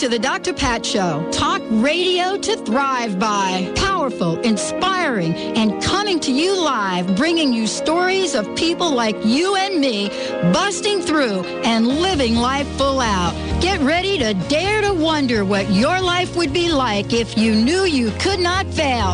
to the Dr. Pat Show. Talk radio to thrive by. Powerful, inspiring, and coming to you live, bringing you stories of people like you and me busting through and living life full out. Get ready to dare to wonder what your life would be like if you knew you could not fail.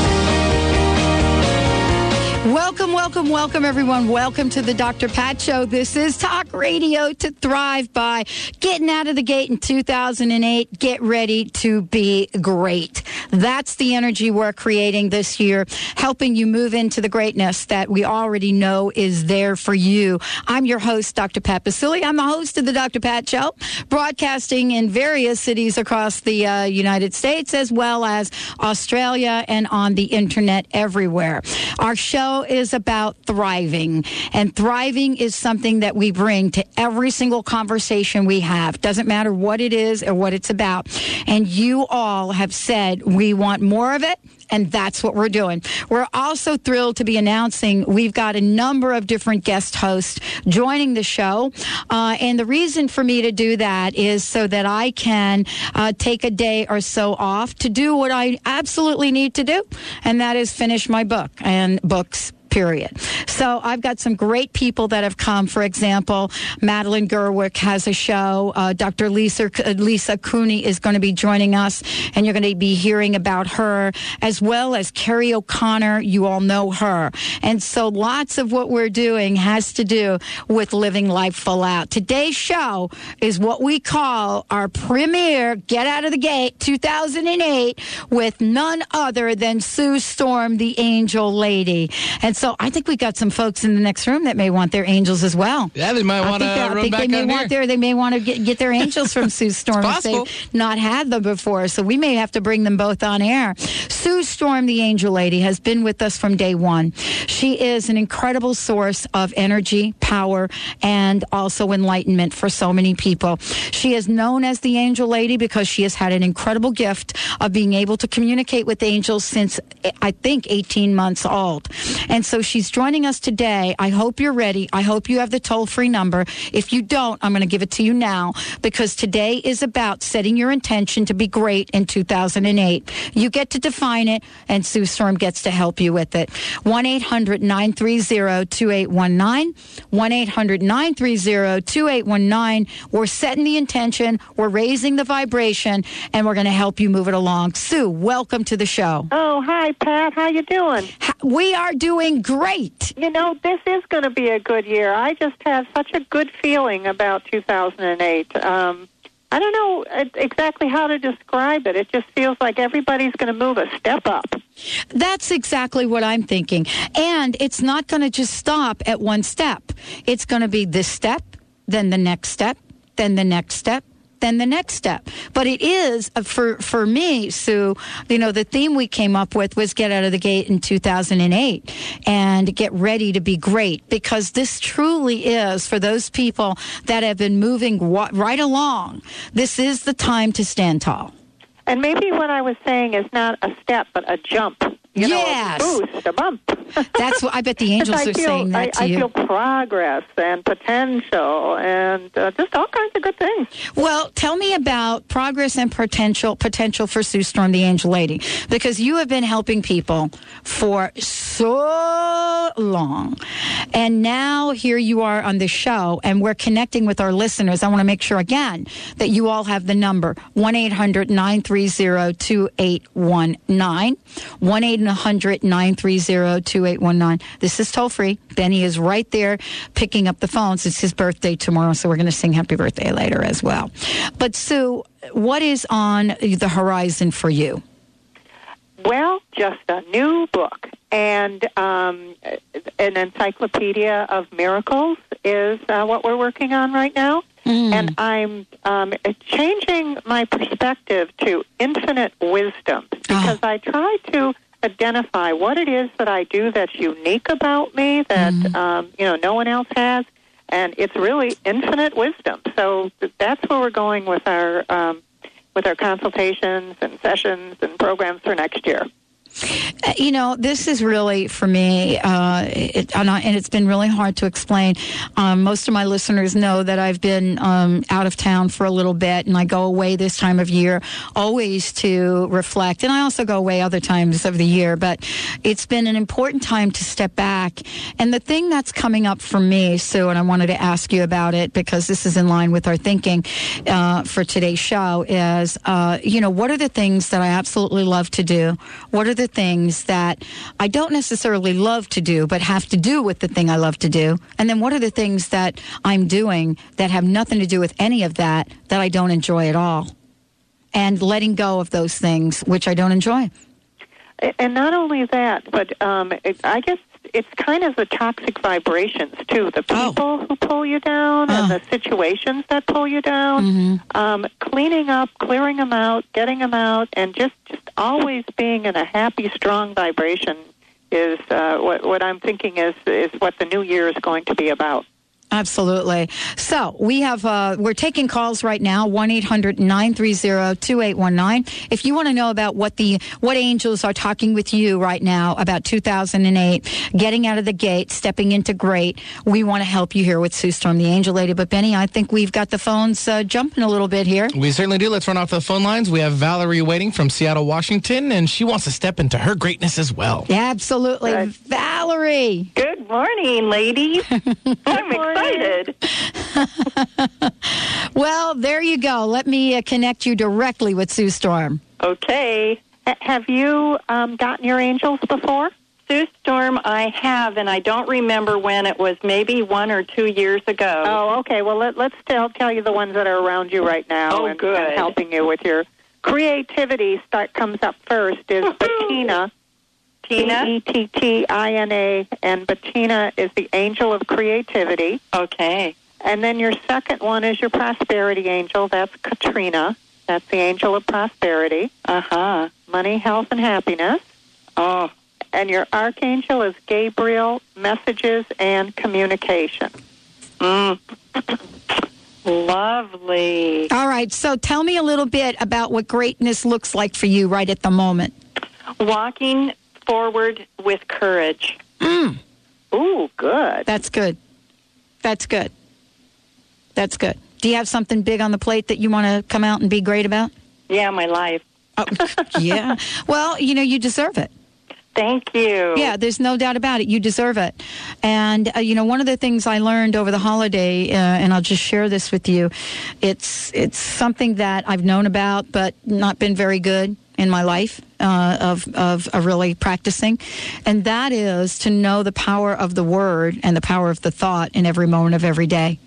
Welcome, everyone. Welcome to the Dr. Pat Show. This is Talk Radio to Thrive By. Getting out of the gate in 2008. Get ready to be great. That's the energy we're creating this year, helping you move into the greatness that we already know is there for you. I'm your host, Dr. Pat Baccili. I'm the host of the Dr. Pat Show, broadcasting in various cities across the United States, as well as Australia and on the internet everywhere. Our show is about thriving, and thriving is something that we bring to every single conversation we have. Doesn't matter what it is or what it's about. And you all have said we want more of it, and that's what we're doing. We're also thrilled to be announcing we've got a number of different guest hosts joining the show. And the reason for me to do that is so that I can take a day or so off to do what I absolutely need to do, and that is finish my book and books. Period. So I've got some great people that have come. For example, Madeline Gerwick has a show. Dr. Lisa Cooney is going to be joining us, and you're going to be hearing about her, as well as Carrie O'Connor. You all know her. And so lots of what we're doing has to do with living life full out. Today's show is what we call our premiere Get Out of the Gate 2008 with none other than Sue Storm, the Angel Lady. And so I think we got some folks in the next room that may want their angels as well. Yeah, they might want to run back on here. They may want to get their angels from Sue Storm if they've not had them before. So we may have to bring them both on air. Sue Storm, the Angel Lady, has been with us from day one. She is an incredible source of energy, power, and also enlightenment for so many people. She is known as the Angel Lady because she has had an incredible gift of being able to communicate with angels since, I think, 18 months old. And so she's joining us today. I hope you're ready. I hope you have the toll-free number. If you don't, I'm going to give it to you now, because today is about setting your intention to be great in 2008. You get to define it, and Sue Storm gets to help you with it. 1-800-930-2819. 1-800-930-2819. We're setting the intention. We're raising the vibration, and we're going to help you move it along. Sue, welcome to the show. Oh, hi, Pat. How you doing? We are doing great. You know, this is going to be a good year. I just have such a good feeling about 2008. I don't know exactly how to describe it. It just feels like everybody's going to move a step up. That's exactly what I'm thinking. And it's not going to just stop at one step. It's going to be this step, then the next step, then the next step, then the next step. But it is, for me, Sue, you know, the theme we came up with was Get Out of the Gate in 2008 and get ready to be great, because this truly is, for those people that have been moving right along, this is the time to stand tall. And maybe what I was saying is not a step, but a jump. Yes. A boost, a bump. That's what I bet the angels are saying that to you. I feel progress and potential and just all kinds of good things. Well, tell me about progress and potential for Sue Storm, the Angel Lady, because you have been helping people for so long. And now here you are on the show, and we're connecting with our listeners. I want to make sure, again, that you all have the number, 1-800-930-2819, 1-800-930-2819. This is toll-free. Benny is right there picking up the phones. It's his birthday tomorrow, so we're going to sing happy birthday later as well. But, Sue, what is on the horizon for you? Well, just a new book. And an encyclopedia of miracles is what we're working on right now. And I'm changing my perspective to infinite wisdom, because I try to identify what it is that I do that's unique about me that no one else has, and it's really infinite wisdom. So that's where we're going with our consultations and sessions and programs for next year. This is really, for me, and it's been really hard to explain. Most of my listeners know that I've been out of town for a little bit, and I go away this time of year always to reflect. And I also go away other times of the year, but it's been an important time to step back. And the thing that's coming up for me, Sue, and I wanted to ask you about it because this is in line with our thinking for today's show, is, what are the things that I absolutely love to do? What are the things that I don't necessarily love to do, but have to do with the thing I love to do? And then what are the things that I'm doing that have nothing to do with any of that I don't enjoy at all? And letting go of those things which I don't enjoy. And not only that, but I guess it's kind of the toxic vibrations, too. The people who pull you down and the situations that pull you down. Cleaning up, clearing them out, getting them out, and just always being in a happy, strong vibration is what I'm thinking is what the new year is going to be about. Absolutely. So we have, we're taking calls right now, 1-800-930-2819. If you want to know about what angels are talking with you right now about 2008, getting out of the gate, stepping into great, we want to help you here with Sue Storm, the Angel Lady. But Benny, I think we've got the phones jumping a little bit here. We certainly do. Let's run off the phone lines. We have Valerie waiting from Seattle, Washington, and she wants to step into her greatness as well. Yeah, absolutely. Valerie. Good morning, ladies. I'm excited. Well, there you go. Let me connect you directly with Sue Storm. Okay. Have you gotten your angels before? Sue Storm, I have, and I don't remember when. It was maybe 1 or 2 years ago. Oh, okay. Well, let's tell you the ones that are around you right now and helping you with your creativity. Comes up first is Bettina. Bettina, and Bettina is the angel of creativity. Okay. And then your second one is your prosperity angel. That's Katrina. That's the angel of prosperity. Uh-huh. Money, health, and happiness. Oh. And your archangel is Gabriel, messages and communication. Lovely. All right, so tell me a little bit about what greatness looks like for you right at the moment. Walking forward with courage. Ooh, good. That's good. That's good. That's good. Do you have something big on the plate that you want to come out and be great about? Yeah, my life. Oh, yeah. Well, you deserve it. Thank you. Yeah, there's no doubt about it. You deserve it. And, one of the things I learned over the holiday, and I'll just share this with you, it's something that I've known about but not been very good in my life of really practicing. And that is to know the power of the word and the power of the thought in every moment of every day.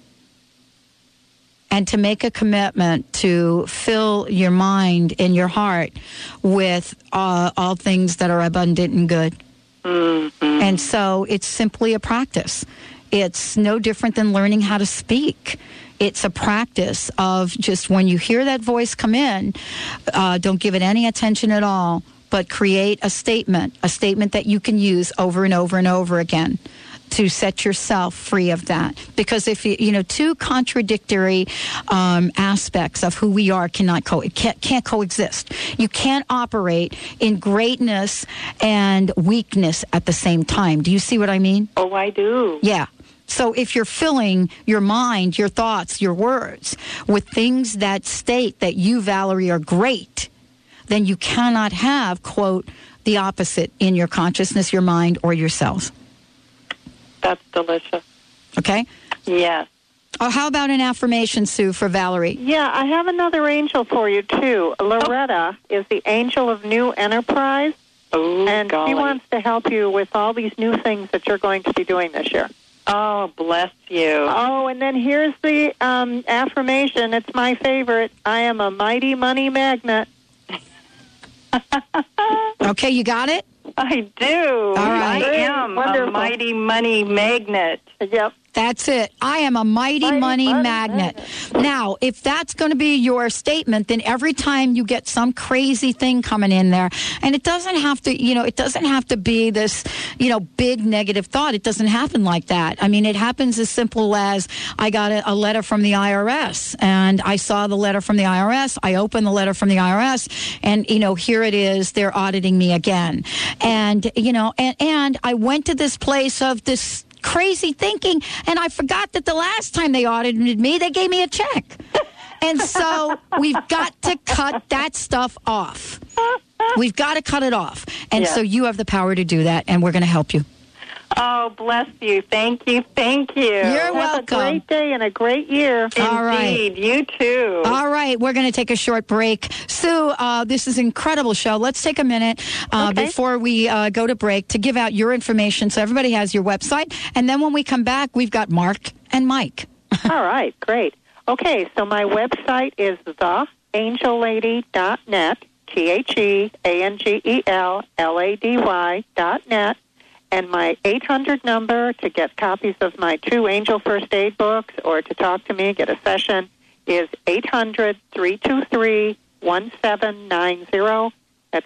And to make a commitment to fill your mind and your heart with all things that are abundant and good. Mm-hmm. And so it's simply a practice. It's no different than learning how to speak. It's a practice of just when you hear that voice come in, don't give it any attention at all, but create a statement that you can use over and over and over again to set yourself free of that. Because if two contradictory aspects of who we are can't coexist. You can't operate in greatness and weakness at the same time. Do you see what I mean? Oh, I do. Yeah. So if you're filling your mind, your thoughts, your words with things that state that you, Valerie, are great, then you cannot have, quote, the opposite in your consciousness, your mind, or your cells. That's delicious. Okay? Yes. Oh, how about an affirmation, Sue, for Valerie? Yeah, I have another angel for you, too. Loretta is the angel of new enterprise. Oh, and golly. She wants to help you with all these new things that you're going to be doing this year. Oh, bless you. Oh, and then here's the affirmation. It's my favorite. I am a mighty money magnet. Okay, you got it? I do. All right. I am Wonderful. a mighty money magnet. Yep. That's it. I am a mighty money magnet. Now, if that's going to be your statement, then every time you get some crazy thing coming in there, and it doesn't have to, it doesn't have to be this, big negative thought. It doesn't happen like that. I mean, it happens as simple as I got a letter from the IRS, and I saw the letter from the IRS. I opened the letter from the IRS, and, here it is. They're auditing me again. And, and I went to this place of this crazy thinking, and I forgot that the last time they audited me, they gave me a check. And so we've got to cut that stuff off. We've got to cut it off. And so you have the power to do that, and we're going to help you. Oh, bless you. Thank you. Thank you. You're welcome. Have a great day and a great year. All right. Indeed. You too. All right. We're going to take a short break. Sue, this is an incredible show. Let's take a minute before we go to break to give out your information so everybody has your website. And then when we come back, we've got Mark and Mike. All right. Great. Okay. So my website is theangellady.net, TheAngellady.net. And my 800 number to get copies of my 2 Angel First Aid books or to talk to me, get a session, is 800-323-1790. That's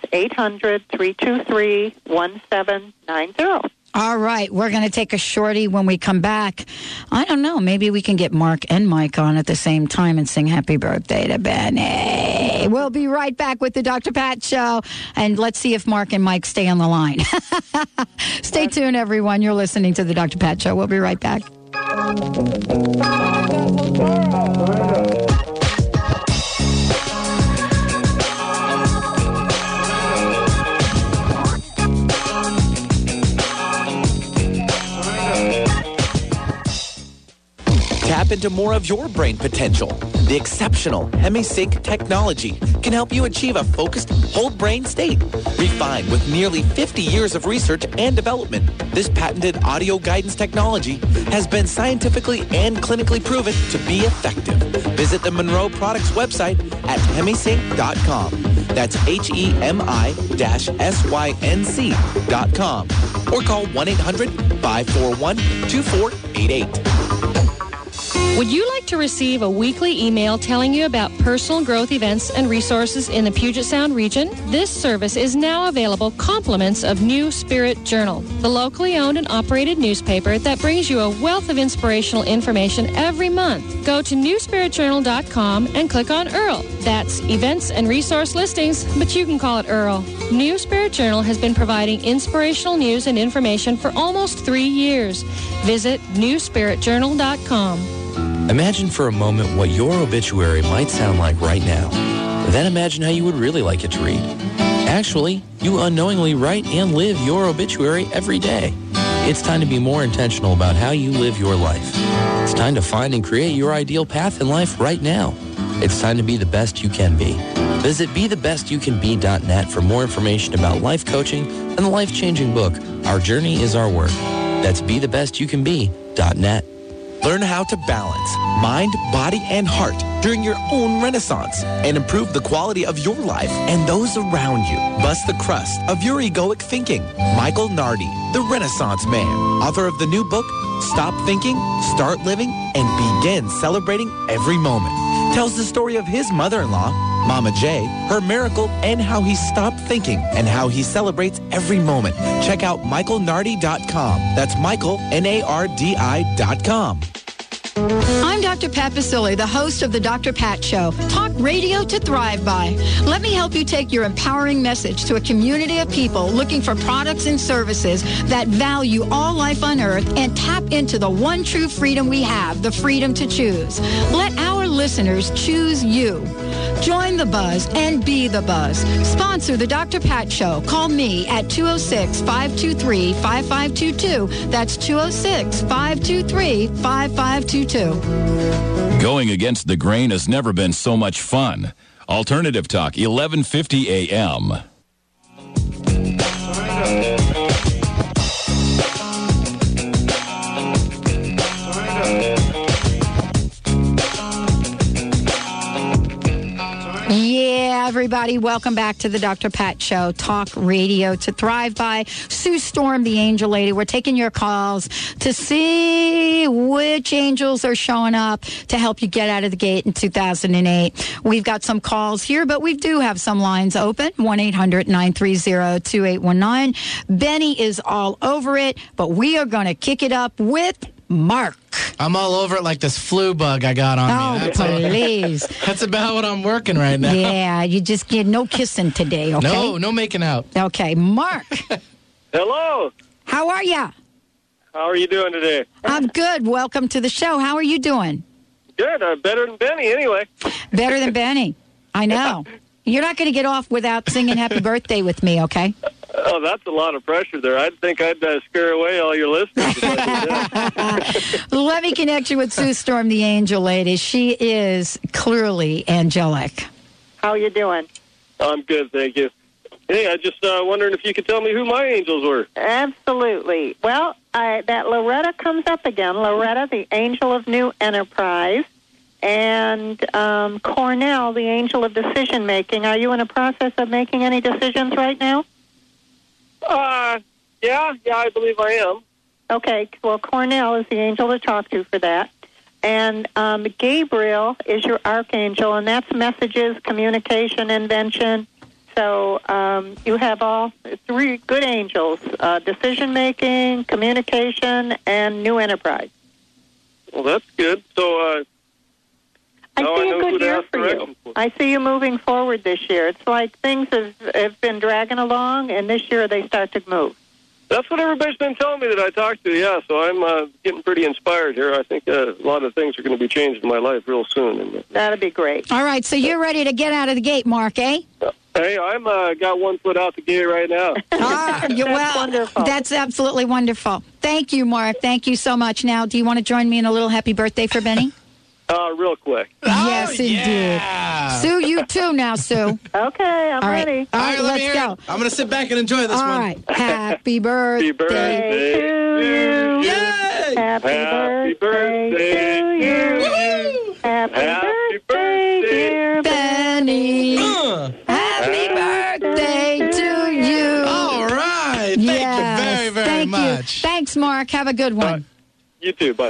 800-323-1790. All right. We're going to take a shorty when we come back. I don't know. Maybe we can get Mark and Mike on at the same time and sing happy birthday to Benny. We'll be right back with the Dr. Pat Show. And let's see if Mark and Mike stay on the line. Stay tuned, everyone. You're listening to the Dr. Pat Show. We'll be right back. Tap into more of your brain potential. The exceptional HemiSync technology can help you achieve a focused whole brain state. Refined with nearly 50 years of research and development, this patented audio guidance technology has been scientifically and clinically proven to be effective. Visit the Monroe Products website at hemisync.com. That's HEMI-SYNC.com. Or call 1-800-541-2488. Would you like to receive a weekly email telling you about personal growth events and resources in the Puget Sound region? This service is now available compliments of New Spirit Journal, the locally owned and operated newspaper that brings you a wealth of inspirational information every month. Go to newspiritjournal.com and click on Earl. That's events and resource listings, but you can call it Earl. New Spirit Journal has been providing inspirational news and information for almost 3 years. Visit newspiritjournal.com. Imagine for a moment what your obituary might sound like right now. Then imagine how you would really like it to read. Actually, you unknowingly write and live your obituary every day. It's time to be more intentional about how you live your life. It's time to find and create your ideal path in life right now. It's time to be the best you can be. Visit BeTheBestYouCanBe.net for more information about life coaching and the life-changing book, Our Journey is Our Work. That's BeTheBestYouCanBe.net. Learn how to balance mind, body, and heart during your own renaissance and improve the quality of your life and those around you. Bust the crust of your egoic thinking. Michael Nardi, the Renaissance Man, author of the new book, Stop Thinking, Start Living, and Begin Celebrating Every Moment, tells the story of his mother-in-law, Mama J, her miracle, and how he stopped thinking and how he celebrates every moment. Check out michaelnardi.com. That's Michael, Nardi.com. I'm Dr. Pat Baccili, the host of the Dr. Pat Show. Talk radio to thrive by. Let me help you take your empowering message to a community of people looking for products and services that value all life on earth and tap into the one true freedom we have, the freedom to choose. Let our listeners choose you. Join the buzz and be the buzz. Sponsor the Dr. Pat Show. Call me at 206-523-5522. That's 206-523-5522. Going against the grain has never been so much fun. Alternative Talk, 1150 a.m. Yeah, Yeah, everybody, welcome back to the Dr. Pat Show, talk radio to thrive by. Sue Storm, the angel lady. We're taking your calls to see which angels are showing up to help you get out of the gate in 2008. We've got some calls here, but we do have some lines open, 1-800-930-2819. Benny is all over it, but we are going to kick it up with Mark. I'm all over it like this flu bug I got on me. Oh, please. That's about what I'm working right now. Yeah, you just get no kissing today, okay? No making out. Okay, Mark. Hello. How are ya? How are you doing today? I'm good. Welcome to the show. How are you doing? Good. Better than Benny, anyway. Better than Benny. I know. You're not going to get off without singing happy birthday with me, okay? Oh, that's a lot of pressure there. I'd think I'd scare away all your listeners. Let me connect you with Sue Storm, the angel lady. She is clearly angelic. How you doing? I'm good, thank you. Hey, I just wondering if you could tell me who my angels were. Absolutely. Well, that Loretta comes up again. Loretta, the angel of new enterprise. And Cornell, the angel of decision making. Are you in a process of making any decisions right now? Yeah, I believe I am. Okay, well, Cornell is the angel to talk to for that. And Gabriel is your archangel, and that's messages, communication, invention. So you have all three good angels, decision-making, communication, and new enterprise. Well, that's good. So I see a good year for you. I see you moving forward this year. It's like things have been dragging along, and this year they start to move. That's what everybody's been telling me that I talked to, yeah. So I'm getting pretty inspired here. I think a lot of things are going to be changed in my life real soon. That'd be great. All right, so you're ready to get out of the gate, Mark, eh? Hey, I'm got 1 foot out the gate right now. That's wonderful. That's absolutely wonderful. Thank you, Mark. Thank you so much. Now, do you want to join me in a little happy birthday for Benny? Real quick. Yes, indeed. Yeah. Sue, you too now, Sue. Okay, I'm ready. All right, let's go. I'm going to sit back and enjoy this one. All right. Happy birthday. Happy birthday to you. Yay! Happy birthday to you. Woo! Happy birthday, dear Benny. Happy birthday to you. All right. Thank you very, very much. Thanks, Mark. Have a good one. You too, bye.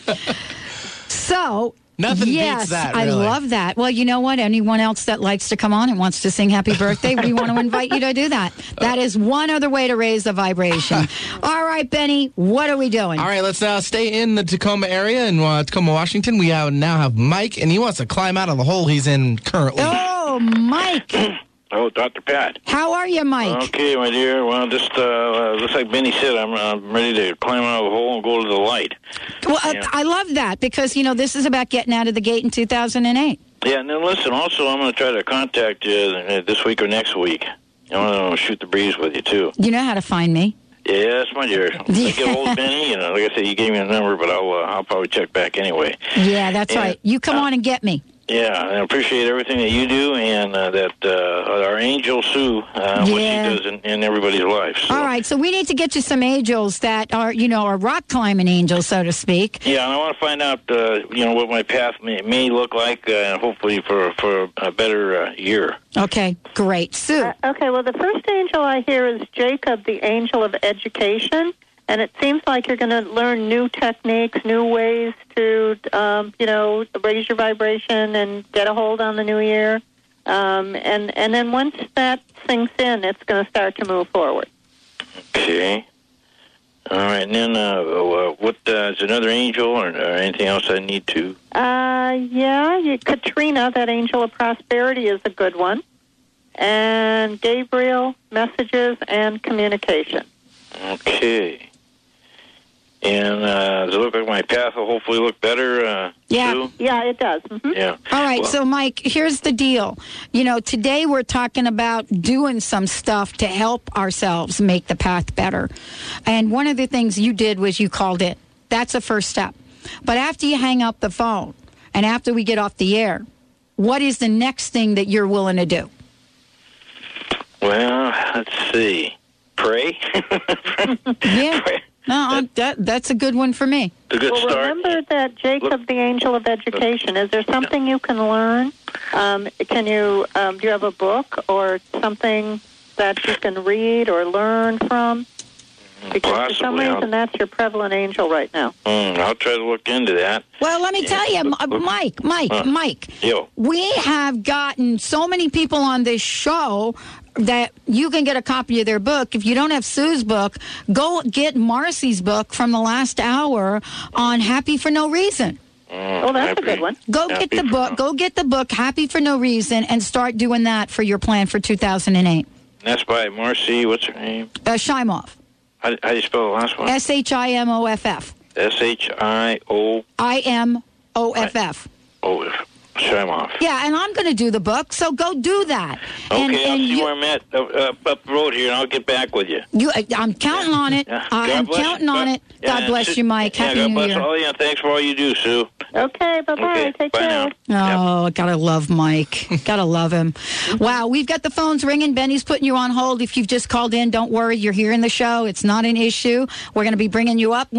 So, Nothing yes, beats that, I really. love that. Well, you know what? Anyone else that likes to come on and wants to sing happy birthday, we want to invite you to do that. That is one other way to raise the vibration. All right, Benny, what are we doing? All right, let's stay in the Tacoma area in Tacoma, Washington. We now have Mike, and he wants to climb out of the hole he's in currently. Oh, Mike. Oh, Dr. Pat. How are you, Mike? Okay, my dear. Well, just looks like Benny said, I'm ready to climb out of the hole and go to the light. Well, I love that because, this is about getting out of the gate in 2008. Yeah, and then listen, also, I'm going to try to contact you this week or next week. I want to shoot the breeze with you, too. You know how to find me. Yes, my dear. I get hold of Benny, like I said, you gave me a number, but I'll probably check back anyway. Yeah, that's right. You come on and get me. Yeah, I appreciate everything that you do and that our angel Sue, what she does in everybody's life. So. All right, so we need to get you some angels that are, are rock climbing angels, so to speak. Yeah, and I want to find out, what my path may look like, hopefully for a better year. Okay, great. Sue. Okay, well, the first angel I hear is Jacob, the angel of education. And it seems like you're going to learn new techniques, new ways to, raise your vibration and get a hold on the new year. And then once that sinks in, it's going to start to move forward. Okay. All right. And then what is another angel or anything else I need to? Katrina, that angel of prosperity, is a good one. And Gabriel, messages and communication. Okay. And does it look like my path will hopefully look better, Sue? Yeah, it does. Mm-hmm. Yeah. All right, so, Mike, here's the deal. Today we're talking about doing some stuff to help ourselves make the path better. And one of the things you did was you called in. That's the first step. But after you hang up the phone and after we get off the air, what is the next thing that you're willing to do? Well, let's see. Pray? Yeah. No, that's a good one for me. A good start. Remember that Jacob, the angel of education. Is there something you can learn? Can you? Do you have a book or something that you can read or learn from? Because for some reason, that's your prevalent angel right now. I'll try to look into that. Well, let me tell you, Mike. Yo. We have gotten so many people on this show that you can get a copy of their book. If you don't have Sue's book, go get Marcy's book from the last hour on Happy for No Reason. Oh, that's a good one. Go get the book. Go get the book, Happy for No Reason, and start doing that for your plan for 2008. That's by Marcy. What's her name? Shimoff. How do you spell the last one? Shimoff. Shimoff. Shimoff. Yeah, and I'm going to do the book, so go do that. Okay, I'll see where I'm at up the road here, and I'll get back with you. I'm counting on it. I'm counting on it. God bless you, Mike. Happy God New bless Year. all you, and thanks for all you do, Sue. Okay, bye-bye. Okay, Take bye care. now. Oh, gotta love Mike. Gotta love him. Wow, we've got the phones ringing. Benny's putting you on hold. If you've just called in, don't worry. You're hearing the show. It's not an issue. We're going to be bringing you up.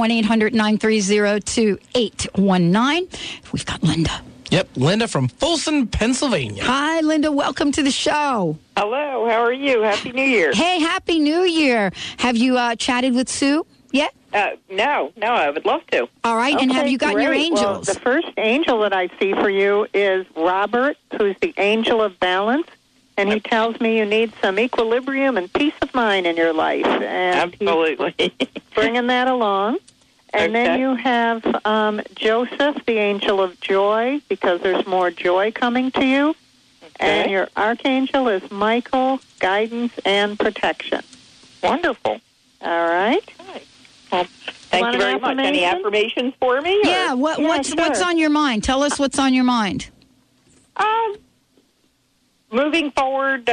1-800-930-2819. We've got Linda. Yep, Linda from Folsom, Pennsylvania. Hi, Linda. Welcome to the show. Hello. How are you? Happy New Year. Hey, Happy New Year. Have you chatted with Sue yet? No, I would love to. All right, and have you gotten your Well, angels? the first angel that I see for you is Robert, who's the angel of balance, and he tells me you need some equilibrium and peace of mind in your life. And Absolutely. he's bringing that along. And then you have Joseph, the angel of joy, because there's more joy coming to you. Okay. And your archangel is Michael, guidance and protection. Wonderful. All right. Well, thank you very much. Any affirmations for me? Or? Yeah, what's on your mind? Tell us what's on your mind. Moving forward,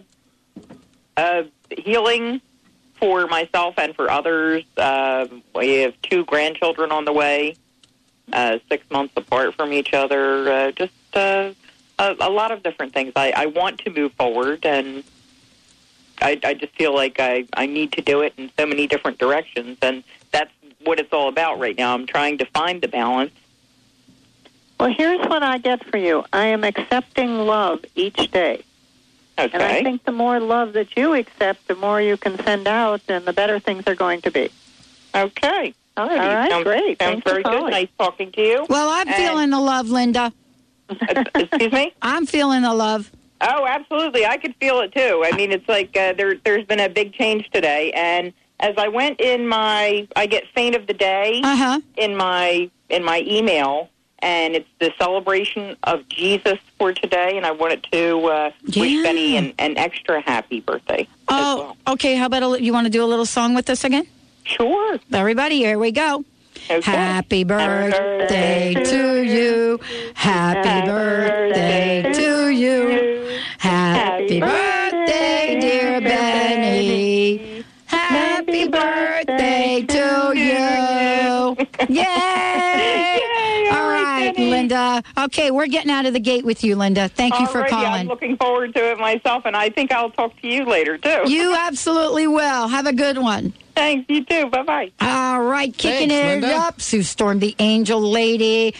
healing for myself and for others. We have 2 grandchildren on the way, 6 months apart from each other. Just a lot of different things. I want to move forward, and I just feel like I need to do it in so many different directions, and that's what it's all about right now. I'm trying to find the balance. Well, here's what I get for you. I am accepting love each day. Okay. And I think the more love that you accept, the more you can send out, and the better things are going to be. Okay. All right, great. Sounds Thanks very for good. calling. Nice talking to you. Well, I'm feeling the love, Linda. Excuse me? I'm feeling the love. Oh, absolutely. I could feel it, too. I mean, it's like there's been a big change today. And as I went in I get Saint of the Day in my email, and it's the celebration of Jesus for today, and I wanted to wish Benny an extra happy birthday. Oh, okay. How about you want to do a little song with us again? Sure. Everybody, here we go. Okay. Happy birthday to you. Happy birthday to you. Happy birthday, dear Benny. Happy birthday to you. Yay! All right, Linda. Okay, we're getting out of the gate with you, Linda. Thank you for Alrighty, calling. I'm looking forward to it myself, and I think I'll talk to you later, too. You absolutely will. Have a good one. Thanks, you too. Bye-bye. All right, kicking Thanks, it Linda. up. Sue Storm, the Angel Lady.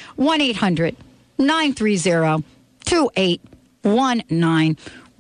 1-800-930-2819.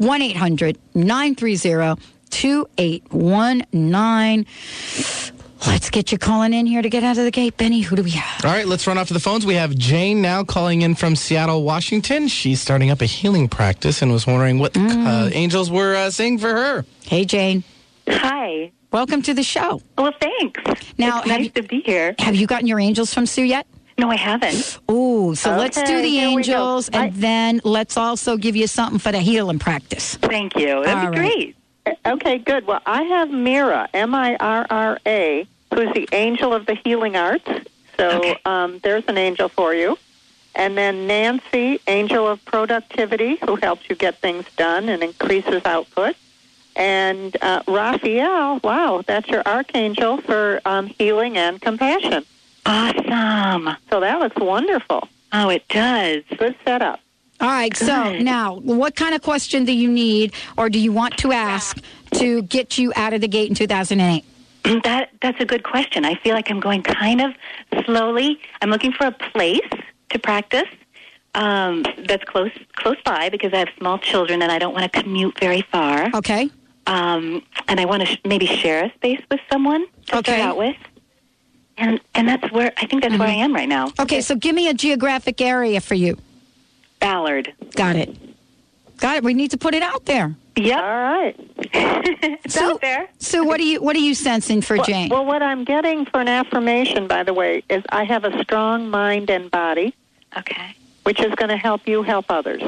1-800-930-2819. Let's get you calling in here to get out of the gate. Benny, who do we have? All right, let's run off to the phones. We have Jane now calling in from Seattle, Washington. She's starting up a healing practice and was wondering what the angels were saying for her. Hey, Jane. Hi. Welcome to the show. Well, thanks. Now, it's nice to be here. Have you gotten your angels from Sue yet? No, I haven't. Ooh, so let's do Okay, the here we go. angels, and then let's also give you something for the healing practice. Thank you. That'd All be right. great. Okay, good. Well, I have Mira, Mirra, who's the angel of the healing arts. So there's an angel for you. And then Nancy, angel of productivity, who helps you get things done and increases output. And Raphael, wow, that's your archangel for healing and compassion. Awesome. So that looks wonderful. Oh, it does. Good setup. All right, so now, what kind of question do you need or do you want to ask to get you out of the gate in 2008? That's a good question. I feel like I'm going kind of slowly. I'm looking for a place to practice that's close by because I have small children and I don't want to commute very far. Okay. And I want to maybe share a space with someone to start out with. And that's where I think that's where I am right now. Okay, so give me a geographic area for you. Ballard. Got it. We need to put it out there. Yep. All right. It's out there. So what are you sensing for Jane? Well, what I'm getting for an affirmation, by the way, is I have a strong mind and body. Okay. Which is going to help you help others.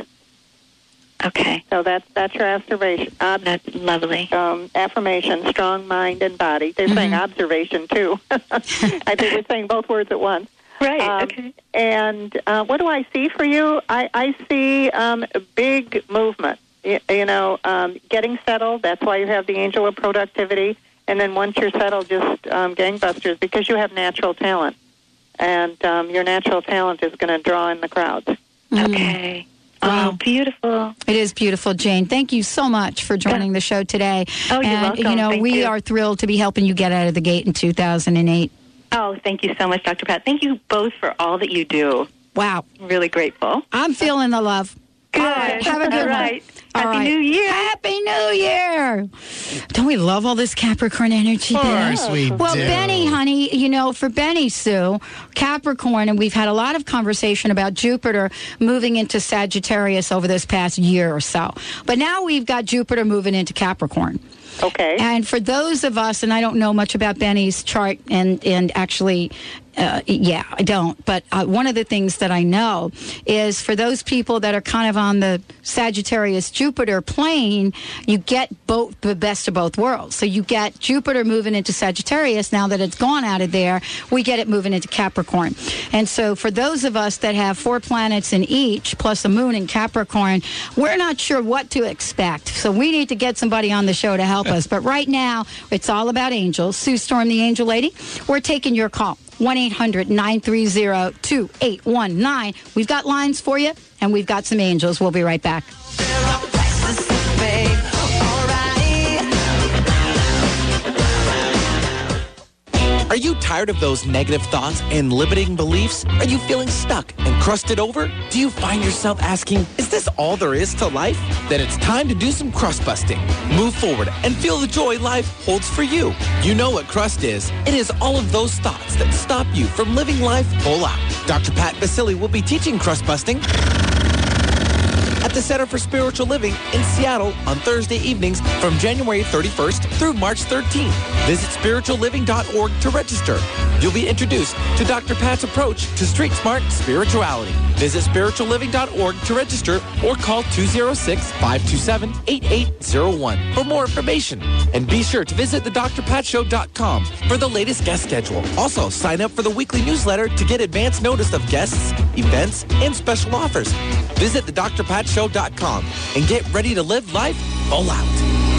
Okay. So that's your observation. That's lovely. Affirmation, strong mind and body. They're saying observation, too. I think we're saying both words at once. Right, okay. And what do I see for you? I see a big movement. Getting settled. That's why you have the angel of productivity. And then once you're settled, just gangbusters, because you have natural talent. And your natural talent is going to draw in the crowds. Okay. Wow. Oh, beautiful. It is beautiful, Jane. Thank you so much for joining the show today. Oh, you're welcome. We are thrilled to be helping you get out of the gate in 2008. Oh, thank you so much, Dr. Pat. Thank you both for all that you do. Wow. I'm really grateful. I'm feeling the love. Good. All right, have a good one. Happy New Year. Happy New Year. Don't we love all this Capricorn energy? Of course we do. Well, Benny, honey, for Benny Sue, Capricorn, and we've had a lot of conversation about Jupiter moving into Sagittarius over this past year or so. But now we've got Jupiter moving into Capricorn. Okay. And for those of us, and I don't know much about Benny's chart, and actually, I don't. But one of the things that I know is for those people that are kind of on the Sagittarius Jupiter plane, you get the best of both worlds. So you get Jupiter moving into Sagittarius. Now that it's gone out of there, we get it moving into Capricorn. And so for those of us that have 4 planets in each, plus a moon in Capricorn, we're not sure what to expect. So we need to get somebody on the show to help us. But right now, it's all about angels. Sue Storm, the angel lady, we're taking your call. 1-800-930-2819. We've got lines for you, and we've got some angels. We'll be right back. Are you tired of those negative thoughts and limiting beliefs? Are you feeling stuck and crusted over? Do you find yourself asking, is this all there is to life? Then it's time to do some crust busting. Move forward and feel the joy life holds for you. You know what crust is. It is all of those thoughts that stop you from living life full out. Dr. Pat Basile will be teaching crust busting at the Center for Spiritual Living in Seattle on Thursday evenings from January 31st through March 13th. Visit spiritualliving.org to register. You'll be introduced to Dr. Pat's approach to street smart spirituality. Visit spiritualliving.org to register or call 206-527-8801 for more information. And be sure to visit thedrpatshow.com for the latest guest schedule. Also, sign up for the weekly newsletter to get advance notice of guests, events, and special offers. Visit thedrpatshow.com and get ready to live life full out.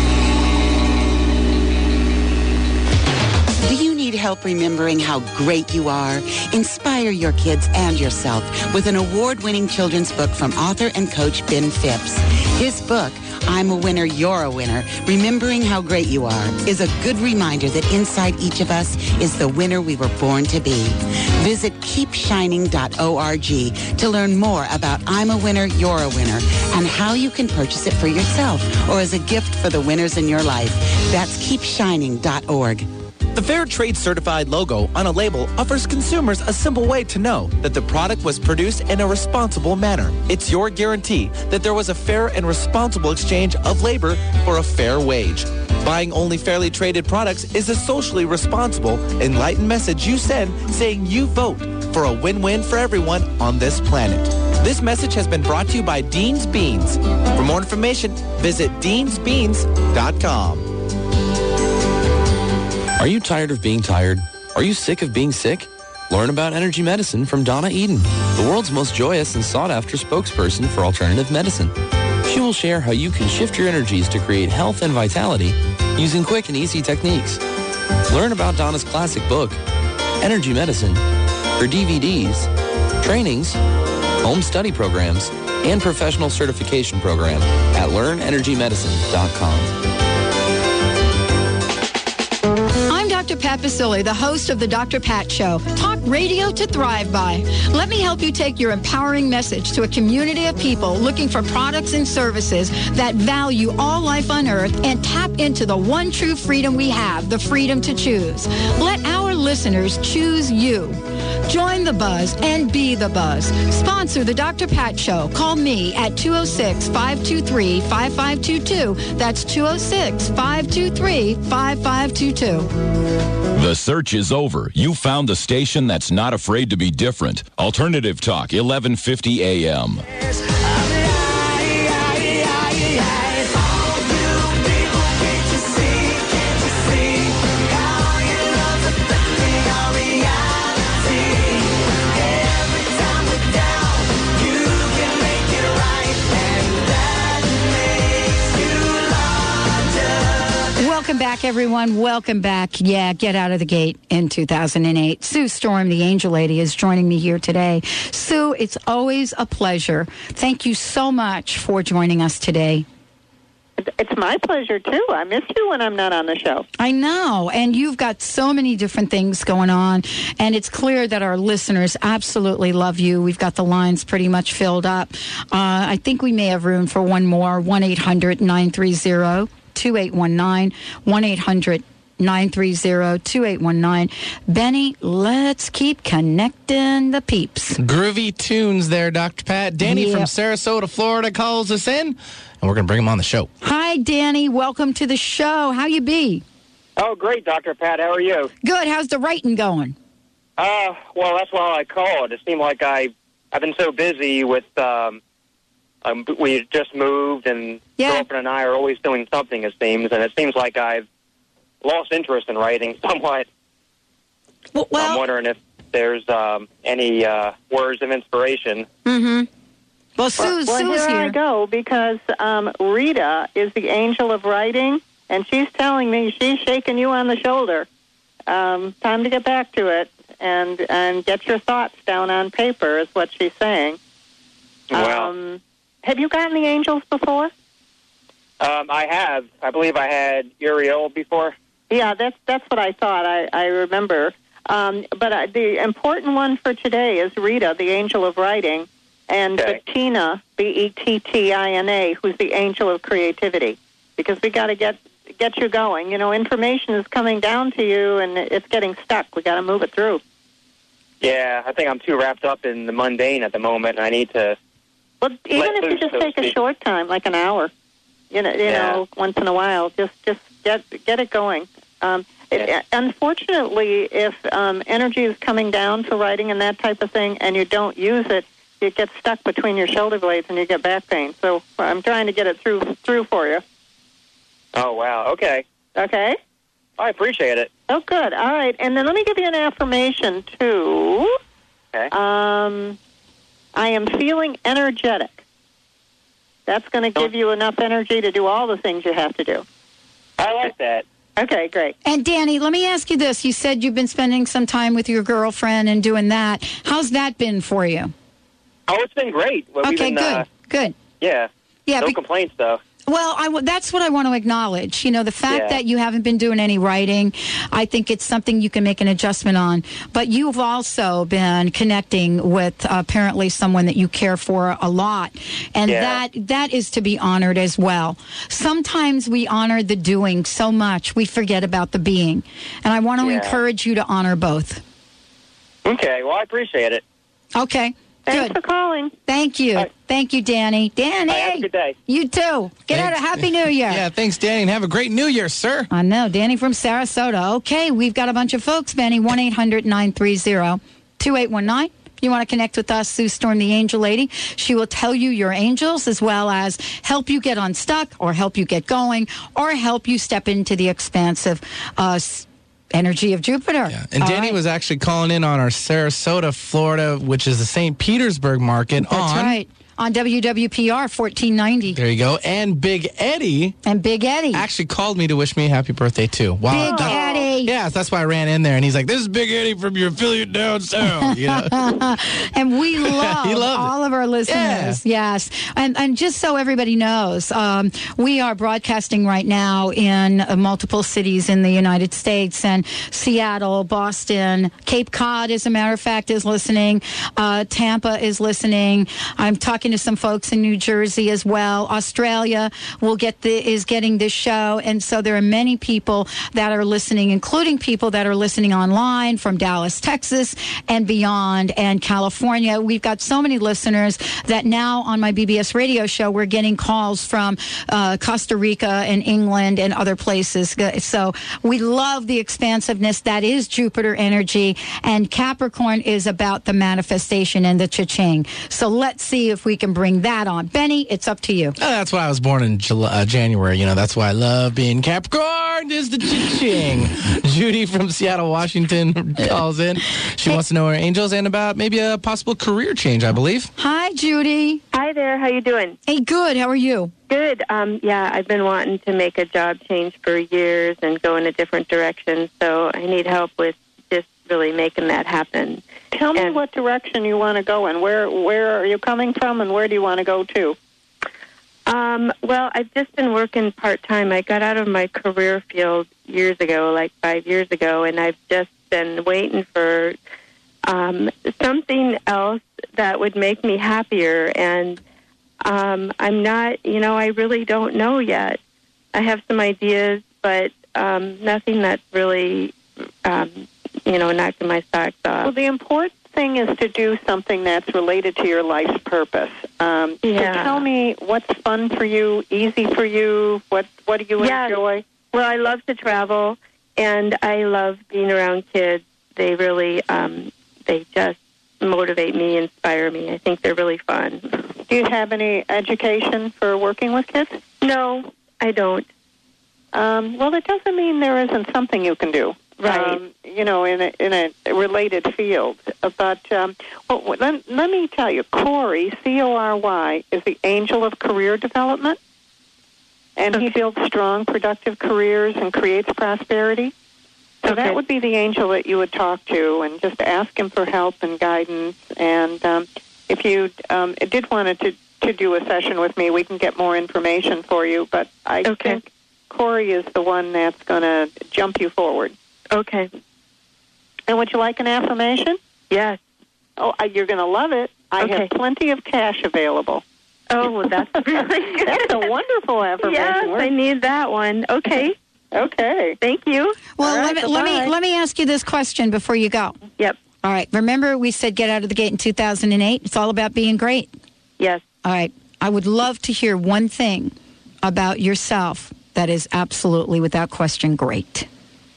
Do you need help remembering how great you are? Inspire your kids and yourself with an award-winning children's book from author and coach Ben Phipps. His book, I'm a Winner, You're a Winner, Remembering How Great You Are, is a good reminder that inside each of us is the winner we were born to be. Visit keepshining.org to learn more about I'm a Winner, You're a Winner, and how you can purchase it for yourself or as a gift for the winners in your life. That's keepshining.org. The Fair Trade Certified logo on a label offers consumers a simple way to know that the product was produced in a responsible manner. It's your guarantee that there was a fair and responsible exchange of labor for a fair wage. Buying only fairly traded products is a socially responsible, enlightened message you send saying you vote for a win-win for everyone on this planet. This message has been brought to you by Dean's Beans. For more information, visit deansbeans.com. Are you tired of being tired? Are you sick of being sick? Learn about energy medicine from Donna Eden, the world's most joyous and sought-after spokesperson for alternative medicine. She will share how you can shift your energies to create health and vitality using quick and easy techniques. Learn about Donna's classic book, Energy Medicine, her DVDs, trainings, home study programs, and professional certification program at learnenergymedicine.com. Dr. Dr. Pat Basile, the host of the Dr. Pat Show. Talk radio to thrive by. Let me help you take your empowering message to a community of people looking for products and services that value all life on earth and tap into the one true freedom we have, the freedom to choose. Let our listeners choose you. Join the buzz and be the buzz. Sponsor the Dr. Pat Show. Call me at 206-523-5522. That's 206-523-5522. The search is over. You found the station that's not afraid to be different. Alternative Talk, 1150 AM. Welcome back, everyone. Welcome back. Yeah, Get Out of the Gate in 2008. Sue Storm, the Angel Lady, is joining me here today. Sue, it's always a pleasure. Thank you so much for joining us today. It's my pleasure, too. I miss you when I'm not on the show. I know, and you've got so many different things going on, and it's clear that our listeners absolutely love you. We've got the lines pretty much filled up. I think we may have room for one more, 1-800-930-2819, 1-800-930-2819. Benny, let's keep connecting the peeps. Groovy tunes there, Dr. Pat. Danny from Sarasota, Florida calls us in, and we're going to bring him on the show. Hi, Danny. Welcome to the show. How you be? Oh, great, Dr. Pat. How are you? Good. How's the writing going? Well, that's why I called. It seemed like I've been so busy with... we just moved, and girlfriend and I are always doing something, it seems, and it seems like I've lost interest in writing somewhat. Well, I'm wondering if there's any words of inspiration. Mm-hmm. Well, Sue's here here. I go, because Rita is the angel of writing, and she's telling me she's shaking you on the shoulder. Time to get back to it and get your thoughts down on paper is what she's saying. Well... have you gotten the angels before? I have. I believe I had Uriel before. Yeah, that's what I thought. I remember. But the important one for today is Rita, the angel of writing, and Bettina, Bettina, who's the angel of creativity. Because we got to get you going. You know, information is coming down to you, and it's getting stuck. We got to move it through. Yeah, I think I'm too wrapped up in the mundane at the moment, and I need to... Well, even if you just take a short time, like an hour, you know, once in a while, just get it going. Unfortunately, if energy is coming down for writing and that type of thing, and you don't use it, it gets stuck between your shoulder blades and you get back pain. So I'm trying to get it through for you. Oh, wow. Okay. Okay. I appreciate it. Oh, good. All right. And then let me give you an affirmation, too. Okay. I am feeling energetic. That's going to give you enough energy to do all the things you have to do. I like that. Okay, great. And Danny, let me ask you this. You said you've been spending some time with your girlfriend and doing that. How's that been for you? Oh, it's been great. Well, okay, good. Yeah. No complaints, though. Well, that's what I want to acknowledge. You know, the fact that you haven't been doing any writing, I think it's something you can make an adjustment on. But you've also been connecting with apparently someone that you care for a lot. And that is to be honored as well. Sometimes we honor the doing so much, we forget about the being. And I want to encourage you to honor both. Okay, well, I appreciate it. Okay. Thanks for calling. Thank you. Thank you, Danny. Danny. Have a good day. You too. Get out of Happy New Year. Yeah, thanks, Danny, and have a great New Year, sir. I know. Danny from Sarasota. Okay, we've got a bunch of folks, Benny. 1-800-930-2819. You want to connect with us, Sue Storm, the Angel Lady. She will tell you your angels as well as help you get unstuck or help you get going or help you step into the expansive energy of Jupiter. Yeah. And Danny was actually calling in on our Sarasota, Florida, which is the St. Petersburg market. That's right. on WWPR 1490. There you go. And Big Eddie. Actually called me to wish me a happy birthday, too. Wow. Big Eddie. Yes, that's why I ran in there. And he's like, this is Big Eddie from your affiliate down south. You know? And we love all of our listeners. Yeah. Yes. And just so everybody knows, we are broadcasting right now in multiple cities in the United States, and Seattle, Boston, Cape Cod, as a matter of fact, is listening. Tampa is listening. I'm talking to some folks in New Jersey as well. Australia is getting this show. And so there are many people that are listening, including people that are listening online from Dallas, Texas, and beyond, and California. We've got so many listeners that now on my BBS radio show, we're getting calls from Costa Rica and England and other places. So we love the expansiveness that is Jupiter energy, and Capricorn is about the manifestation and the cha-ching. So let's see if we can bring that on. Benny, it's up to you. That's why I was born in January. You know, that's why I love being Capricorn is the cha-ching. Judy from Seattle, Washington calls in. She wants to know her angels and about maybe a possible career change, I believe. Hi, Judy. Hi there. How you doing? Hey, good. How are you? Good. Yeah, I've been wanting to make a job change for years and go in a different direction, so I need help with just really making that happen. Tell me what direction you want to go in. Where are you coming from, and where do you want to go to? Well, I've just been working part-time. I got out of my career field years ago, like 5 years ago, and I've just been waiting for something else that would make me happier, and I'm not, I really don't know yet. I have some ideas, but nothing that's really, knocking my socks off. Well, the important thing is to do something that's related to your life's purpose. So tell me what's fun for you, easy for you, what do you enjoy? Well, I love to travel, and I love being around kids. They really, they just motivate me, inspire me. I think they're really fun. Do you have any education for working with kids? No, I don't. Well, that doesn't mean there isn't something you can do. Right. In a related field. But let me tell you, Cory, Cory, is the angel of career development, and he builds strong, productive careers and creates prosperity. So that would be the angel that you would talk to, and just ask him for help and guidance. And if you did want to do a session with me, we can get more information for you. But I think Cory is the one that's going to jump you forward. Okay. And would you like an affirmation? Yes. Oh, you're going to love it. I have plenty of cash available. Oh, well, that's really good. That's a wonderful affirmation. Yes, I need that one. Okay. Okay. Thank you. Well, let me ask you this question before you go. Yep. All right. Remember we said get out of the gate in 2008? It's all about being great. Yes. All right. I would love to hear one thing about yourself that is absolutely, without question, great.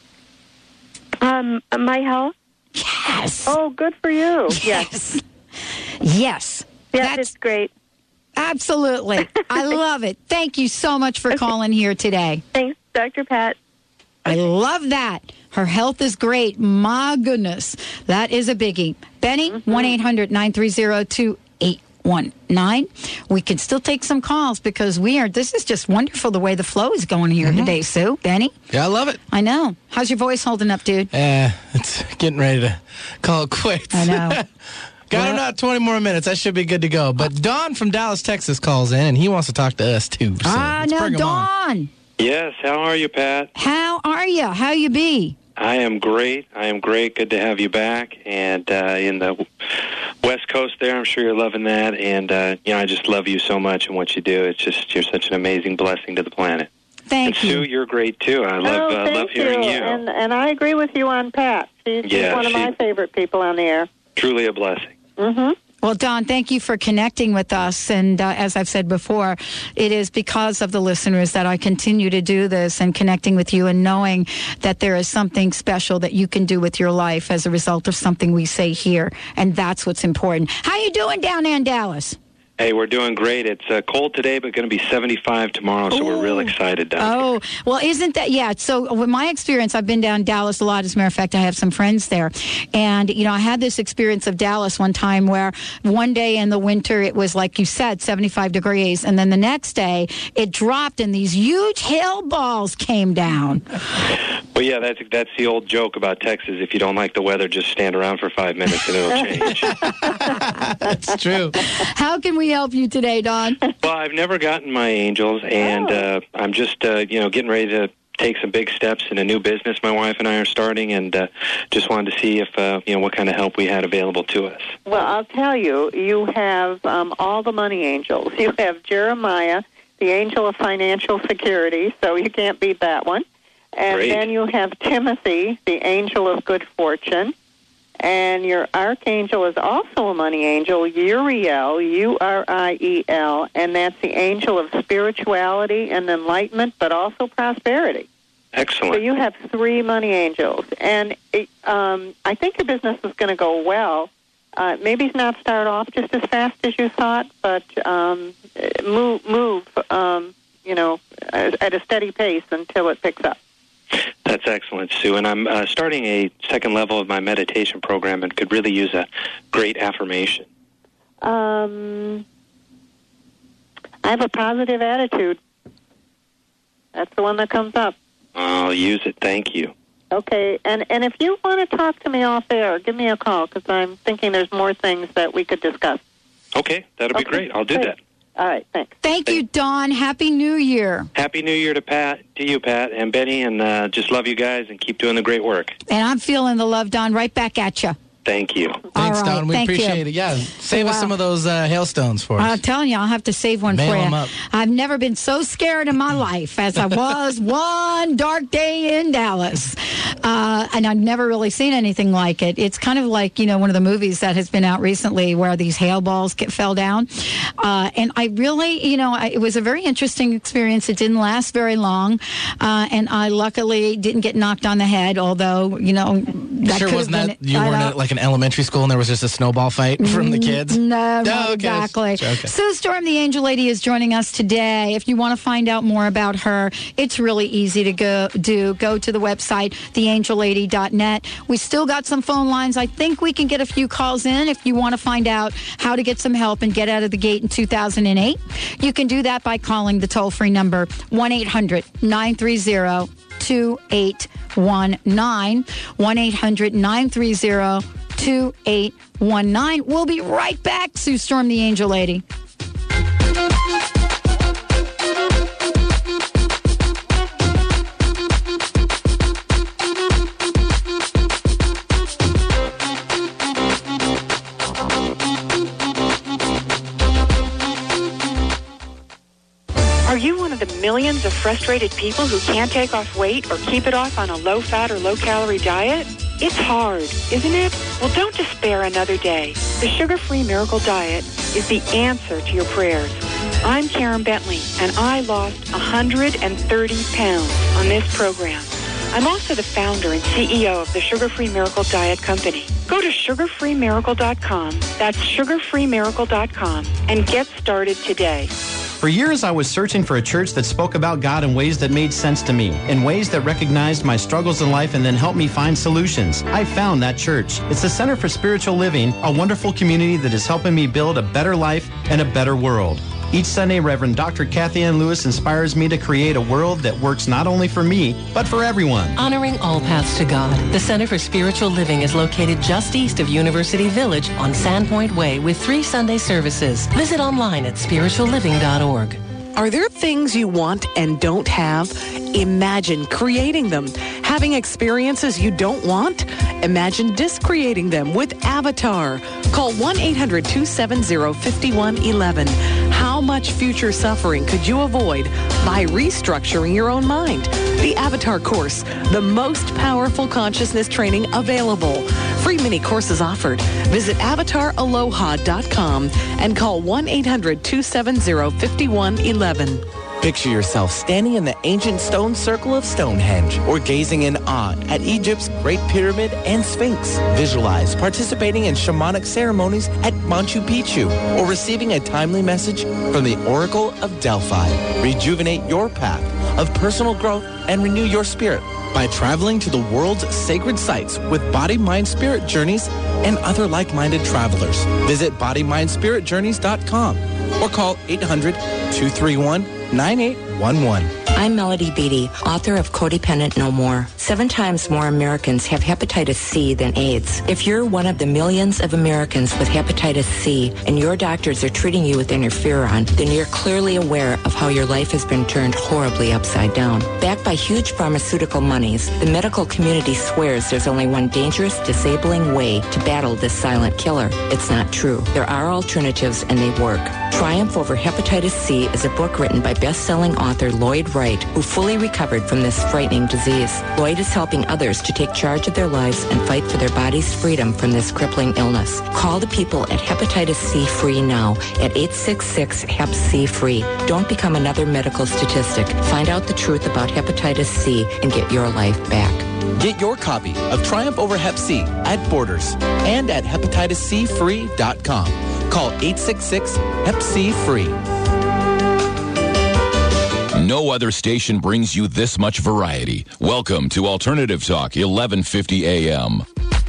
My health? Yes. Oh, good for you. Yes. Yes. That's great. Absolutely. I love it. Thank you so much for calling here today. Thanks, Dr. Pat. I love that. Her health is great. My goodness. That is a biggie. Benny, 1-800-930-2819. We can still take some calls because this is just wonderful the way the flow is going here today, Sue. Benny? Yeah, I love it. I know. How's your voice holding up, dude? It's getting ready to call it quits. I know. Got about 20 more minutes. I should be good to go. But Don from Dallas, Texas calls in, and he wants to talk to us, too. So let's bring him on. Don. Yes, how are you, Pat? How are you? How you be? I am great. Good to have you back. And in the West Coast there, I'm sure you're loving that. And, I just love you so much and what you do. It's just, you're such an amazing blessing to the planet. Thank you. And Sue, you're great, too. I love hearing you. And I agree with you on Pat. She's one of my favorite people on the air. Truly a blessing. Mm-hmm. Well, Don, thank you for connecting with us. And as I've said before, it is because of the listeners that I continue to do this and connecting with you and knowing that there is something special that you can do with your life as a result of something we say here. And that's what's important. How you doing down there in Dallas? Hey, we're doing great. It's cold today, but going to be 75 tomorrow, so we're real excited down here. Well, isn't that, yeah. So with my experience, I've been down Dallas a lot. As a matter of fact, I have some friends there. And, I had this experience of Dallas one time where one day in the winter, it was, like you said, 75 degrees. And then the next day, it dropped and these huge hail balls came down. Well, yeah, that's the old joke about Texas. If you don't like the weather, just stand around for 5 minutes and it'll change. That's true. How can we help you today, Don? Well, I've never gotten my angels, and I'm just, getting ready to take some big steps in a new business my wife and I are starting, and just wanted to see if, what kind of help we had available to us. Well, I'll tell you, you have all the money angels. You have Jeremiah, the angel of financial security, so you can't beat that one. And Great. Then you have Timothy, the angel of good fortune. And your archangel is also a money angel, Uriel, Uriel, and that's the angel of spirituality and enlightenment, but also prosperity. Excellent. So you have 3 money angels. And I think your business is going to go well. Maybe not start off just as fast as you thought, but move at a steady pace until it picks up. That's excellent, Sue. And I'm starting a second level of my meditation program and could really use a great affirmation. I have a positive attitude. That's the one that comes up. I'll use it. Thank you. Okay, and if you want to talk to me off air, give me a call, because I'm thinking there's more things that we could discuss. Okay, that'll be great. I'll do that. All right, thanks. Thank you, Dawn. Happy New Year. Happy New Year to you, Pat, and Benny, and just love you guys and keep doing the great work. And I'm feeling the love, Dawn, right back at you. Thank you. Thanks, right, Don. We thank appreciate you. it. Yeah, save us some of those hailstones for us. I'm telling you, I'll have to save one Mail for you. 'em up. I've never been so scared in my life as I was one dark day in Dallas. And I've never really seen anything like it. It's kind of like, one of the movies that has been out recently where these hail balls fell down. And I really, it was a very interesting experience. It didn't last very long. And I luckily didn't get knocked on the head, although, that Sure could wasn't have that been you weren't at like an elementary school and there was just a snowball fight from the kids? No, okay. exactly. Okay. Sue Storm, the Angel Lady, is joining us today. If you want to find out more about her, it's really easy to go to the website, theangellady.net. We still got some phone lines. I think we can get a few calls in if you want to find out how to get some help and get out of the gate in 2008. You can do that by calling the toll-free number 1-800-930-2819, 1-800-930-2819. We'll be right back, Sue Storm, the Angel Lady. Are you one of the millions of frustrated people who can't take off weight or keep it off on a low-fat or low-calorie diet? It's hard, isn't it? Well, don't despair another day. The Sugar-Free Miracle Diet is the answer to your prayers. I'm Karen Bentley, and I lost 130 pounds on this program. I'm also the founder and CEO of the Sugar-Free Miracle Diet Company. Go to sugarfreemiracle.com, that's sugarfreemiracle.com, and get started today. For years, I was searching for a church that spoke about God in ways that made sense to me, in ways that recognized my struggles in life and then helped me find solutions. I found that church. It's the Center for Spiritual Living, a wonderful community that is helping me build a better life and a better world. Each Sunday, Reverend Dr. Kathy Ann Lewis inspires me to create a world that works not only for me, but for everyone. Honoring all paths to God, the Center for Spiritual Living is located just east of University Village on Sandpoint Way with 3 Sunday services. Visit online at spiritualliving.org. Are there things you want and don't have? Imagine creating them. Having experiences you don't want? Imagine discreating them with Avatar. Call 1-800-270-5111. How much future suffering could you avoid by restructuring your own mind? The Avatar course, the most powerful consciousness training available. Free mini courses offered. Visit avataraloha.com and call 1-800-270-5111. Picture yourself standing in the ancient stone circle of Stonehenge or gazing in awe at Egypt's Great Pyramid and Sphinx. Visualize participating in shamanic ceremonies at Machu Picchu or receiving a timely message from the Oracle of Delphi. Rejuvenate your path of personal growth and renew your spirit by traveling to the world's sacred sites with Body, Mind, Spirit Journeys and other like-minded travelers. Visit bodymindspiritjourneys.com or call 800-231-9811. I'm Melody Beattie, author of Codependent No More. 7 times more Americans have hepatitis C than AIDS. If you're one of the millions of Americans with hepatitis C and your doctors are treating you with interferon, then you're clearly aware of how your life has been turned horribly upside down. Backed by huge pharmaceutical monies, the medical community swears there's only one dangerous, disabling way to battle this silent killer. It's not true. There are alternatives and they work. Triumph Over Hepatitis C is a book written by best-selling author Lloyd Wright, who fully recovered from this frightening disease. Lloyd is helping others to take charge of their lives and fight for their body's freedom from this crippling illness. Call the people at Hepatitis C Free now at 866-HEP-C-FREE. Don't become another medical statistic. Find out the truth about hepatitis C and get your life back. Get your copy of Triumph Over Hep C at Borders and at hepatitiscfree.com. Call 866-HEP-C-FREE. No other station brings you this much variety. Welcome to Alternative Talk, 1150 AM.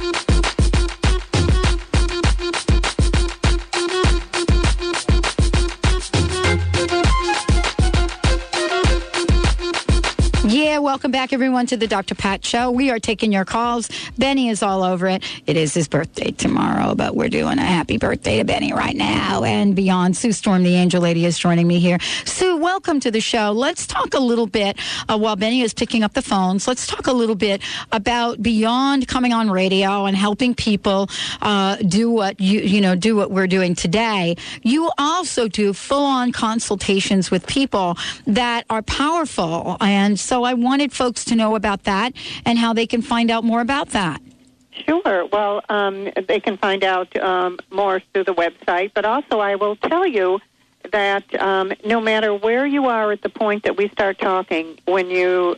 Yeah, welcome back, everyone, to the Dr. Pat Show. We are taking your calls. Benny is all over it. It is his birthday tomorrow, but we're doing a happy birthday to Benny right now and beyond. Sue Storm, the Angel Lady, is joining me here. Sue, welcome to the show. Let's talk a little bit, while Benny is picking up the phones, let's talk a little bit about beyond coming on radio and helping people do what do what we're doing today. You also do full-on consultations with people that are powerful, and so I wanted folks to know about that and how they can find out more about that. Sure. Well, they can find out more through the website, but also I will tell you that no matter where you are at the point that we start talking, when you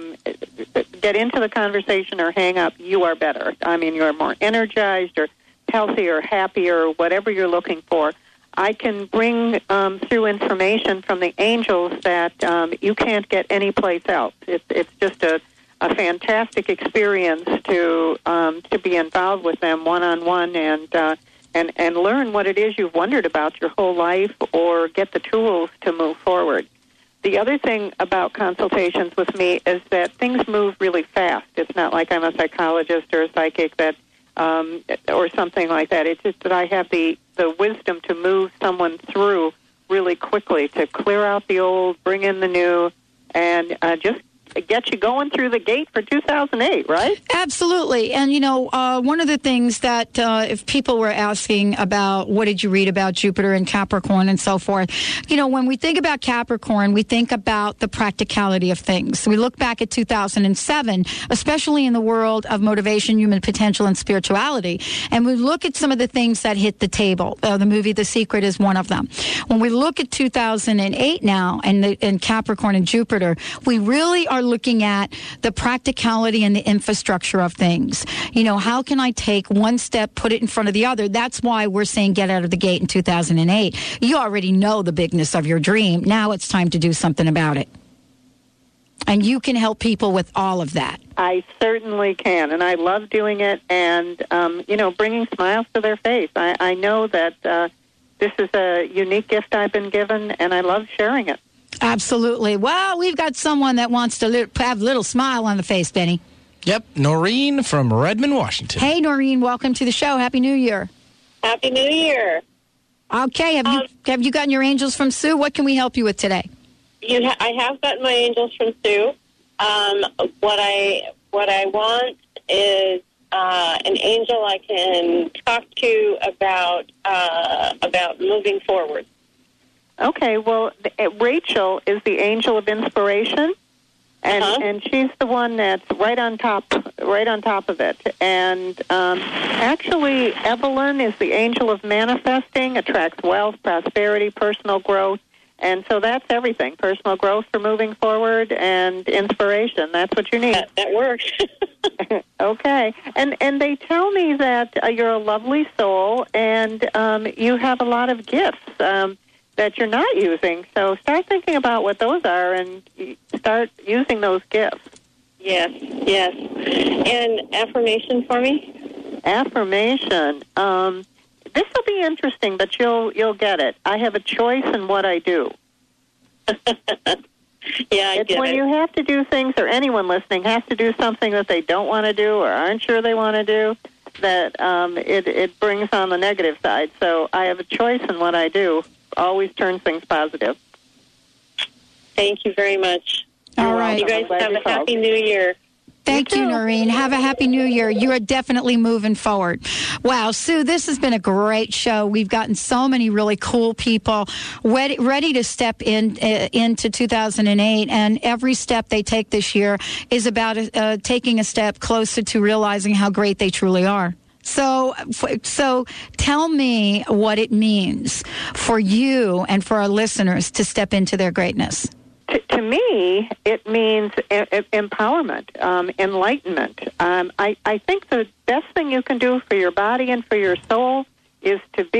get into the conversation or hang up, you are better. I mean, you're more energized or healthier, happier, whatever you're looking for. I can bring through information from the angels that you can't get anyplace else. It's just a fantastic experience to be involved with them one-on-one and learn what it is you've wondered about your whole life or get the tools to move forward. The other thing about consultations with me is that things move really fast. It's not like I'm a psychologist or a psychic that or something like that. It's just that I have the wisdom to move someone through really quickly, to clear out the old, bring in the new, and just get you going through the gate for 2008, right? Absolutely. And, one of the things that if people were asking about what did you read about Jupiter and Capricorn and so forth, when we think about Capricorn, we think about the practicality of things. We look back at 2007, especially in the world of motivation, human potential, and spirituality, and we look at some of the things that hit the table. The movie The Secret is one of them. When we look at 2008 now and Capricorn and Jupiter, we really are looking at the practicality and the infrastructure of things. How can I take one step, put it in front of the other? That's why we're saying get out of the gate in 2008. You already know the bigness of your dream. Now it's time to do something about it. And you can help people with all of that. I certainly can, and I love doing it and, bringing smiles to their face. I know that this is a unique gift I've been given, and I love sharing it. Absolutely. Well, we've got someone that wants to have a little smile on the face, Benny. Yep, Noreen from Redmond, Washington. Hey, Noreen, welcome to the show. Happy New Year. Happy New Year. Okay, have you gotten your angels from Sue? What can we help you with today? I have gotten my angels from Sue. What I want is an angel I can talk to about moving forward. Okay, well, Rachel is the angel of inspiration, And she's the one that's right on top of it. And actually, Evelyn is the angel of manifesting, attracts wealth, prosperity, personal growth. And so that's everything, personal growth for moving forward and inspiration. That's what you need. That works. Okay. And they tell me that you're a lovely soul and you have a lot of gifts that you're not using. So start thinking about what those are and start using those gifts. Yes. And affirmation for me? Affirmation. This will be interesting, but you'll get it. I have a choice in what I do. It's when you have to do things, or anyone listening has to do something that they don't want to do or aren't sure they want to do, that it brings on the negative side. So I have a choice in what I do. Always turns things positive. Thank you very much. All right. You guys have a happy new year. Thank you, Noreen. Have a happy new year. You are definitely moving forward. Wow, Sue, this has been a great show. We've gotten so many really cool people ready to step into 2008, and every step they take this year is about taking a step closer to realizing how great they truly are. So tell me what it means for you and for our listeners to step into their greatness. To me, it means empowerment, enlightenment. I think the best thing you can do for your body and for your soul is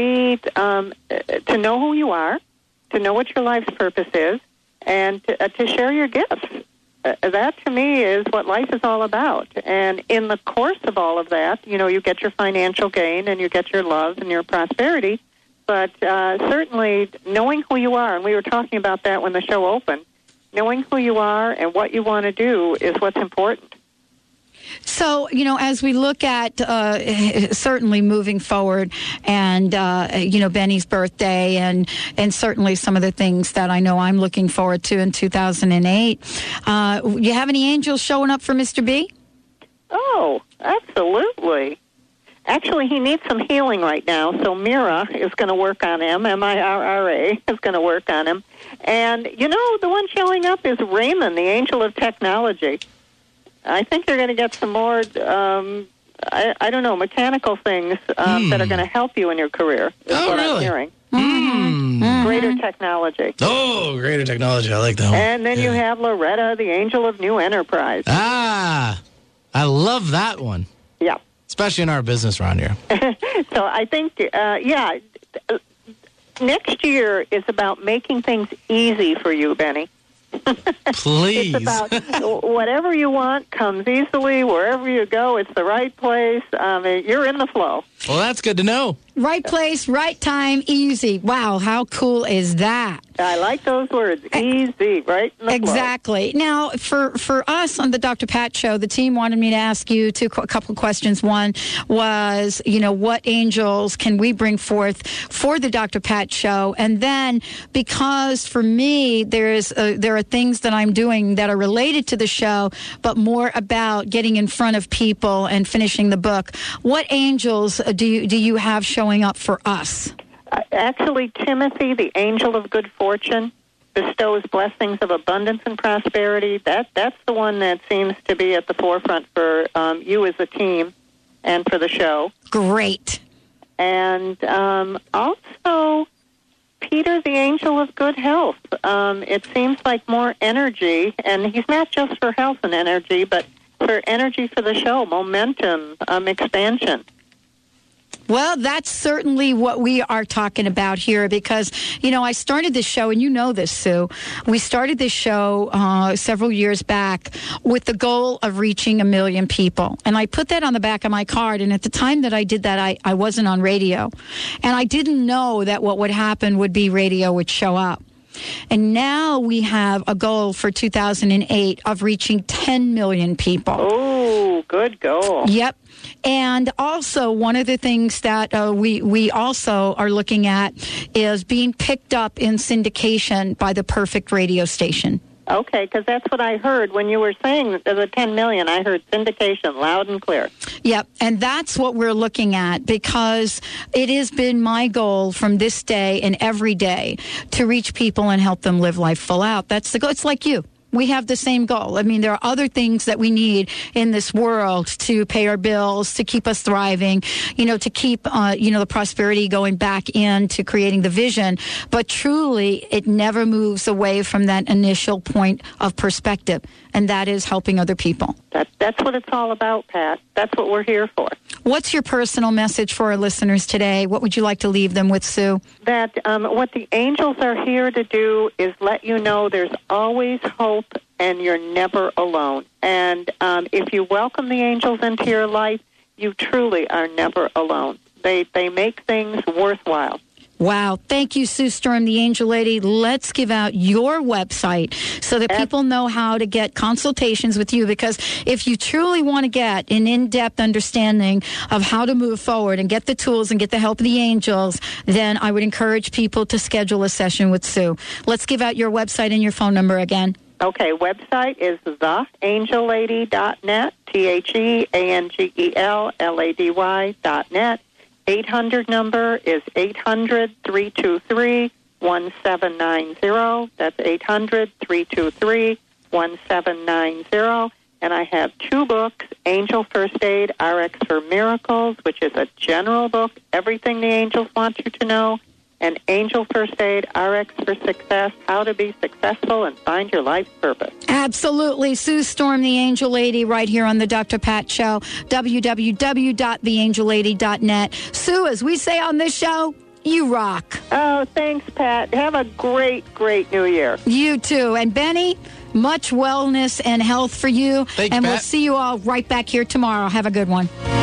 to know who you are, to know what your life's purpose is, and to share your gifts. That, to me, is what life is all about. And in the course of all of that, you get your financial gain and you get your love and your prosperity, but certainly knowing who you are, and we were talking about that when the show opened, knowing who you are and what you want to do is what's important. So, as we look at certainly moving forward and, Benny's birthday and certainly some of the things that I know I'm looking forward to in 2008, you have any angels showing up for Mr. B? Oh, absolutely. Actually, he needs some healing right now, so Mira is going to work on him. Mirra is going to work on him. And, the one showing up is Raymond, the angel of technology. I think you're going to get some more, mechanical things that are going to help you in your career, is what I'm hearing. Mm-hmm. Greater technology. Oh, greater technology. I like that one. And then you have Loretta, the angel of new enterprise. Ah, I love that one. Yeah. Especially in our business around here. So I think, next year is about making things easy for you, Benny. Please. It's about whatever you want comes easily. Wherever you go, it's the right place. You're in the flow. Well, that's good to know. Right place, right time, easy. Wow, how cool is that? I like those words. Easy, right in the Exactly. Now, for us on the Dr. Pat Show, the team wanted me to ask you a couple questions. One was, what angels can we bring forth for the Dr. Pat Show? And then, because for me, there are things that I'm doing that are related to the show, but more about getting in front of people and finishing the book. What angels do you have showing up for us? Actually, Timothy, the angel of good fortune, bestows blessings of abundance and prosperity. That's the one that seems to be at the forefront for you as a team and for the show. Great. And also, Peter, the angel of good health. It seems like more energy, and he's not just for health and energy, but for energy for the show, momentum, expansion. Well, that's certainly what we are talking about here because, I started this show, and you know this, Sue. We started this show several years back with the goal of reaching 1 million people. And I put that on the back of my card. And at the time that I did that, I wasn't on radio. And I didn't know that what would happen would be radio would show up. And now we have a goal for 2008 of reaching 10 million people. Oh, good goal. Yep. And also, one of the things that we also are looking at is being picked up in syndication by the perfect radio station. Okay, because that's what I heard when you were saying the 10 million. I heard syndication loud and clear. Yep, and that's what we're looking at because it has been my goal from this day and every day to reach people and help them live life full out. That's the goal. It's like you. We have the same goal. I mean, there are other things that we need in this world to pay our bills, to keep us thriving, to keep, the prosperity going back into creating the vision. But truly, it never moves away from that initial point of perspective, and that is helping other people. That's what it's all about, Pat. That's what we're here for. What's your personal message for our listeners today? What would you like to leave them with, Sue? That what the angels are here to do is let you know there's always hope and you're never alone. And if you welcome the angels into your life, you truly are never alone. They make things worthwhile. Wow. Thank you, Sue Storm, the Angel Lady. Let's give out your website so that people know how to get consultations with you, because if you truly want to get an in-depth understanding of how to move forward and get the tools and get the help of the angels, then I would encourage people to schedule a session with Sue. Let's give out your website and your phone number again. Okay, website is theangellady.net, TheAngellady.net. 800 number is 800-323-1790. That's 800-323-1790. And I have 2 books, Angel First Aid, RX for Miracles, which is a general book, everything the angels want you to know, and Angel First Aid, RX for Success, how to be successful and find your life's purpose. Absolutely. Sue Storm, the Angel Lady, right here on the Dr. Pat Show, www.theangellady.net. Sue, as we say on this show, you rock. Oh, thanks, Pat. Have a great, great new year. You too. And Benny, much wellness and health for you. Thank you, and Pat. we'll see you all right back here tomorrow. Have a good one.